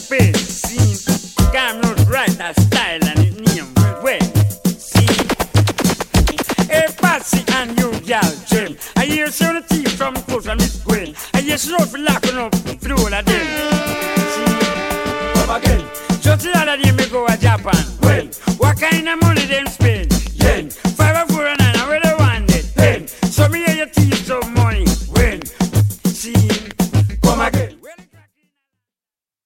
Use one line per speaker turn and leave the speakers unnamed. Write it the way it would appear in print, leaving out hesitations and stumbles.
face. See, come not right that style and it name well. See, hey Patsy and you gal Jim, I hear some of the tea from Coach and Miss Gwen. I hear slow for locking up through all of them. See, come again. Just the other day me go to Japan. Well, what kind of money them spend?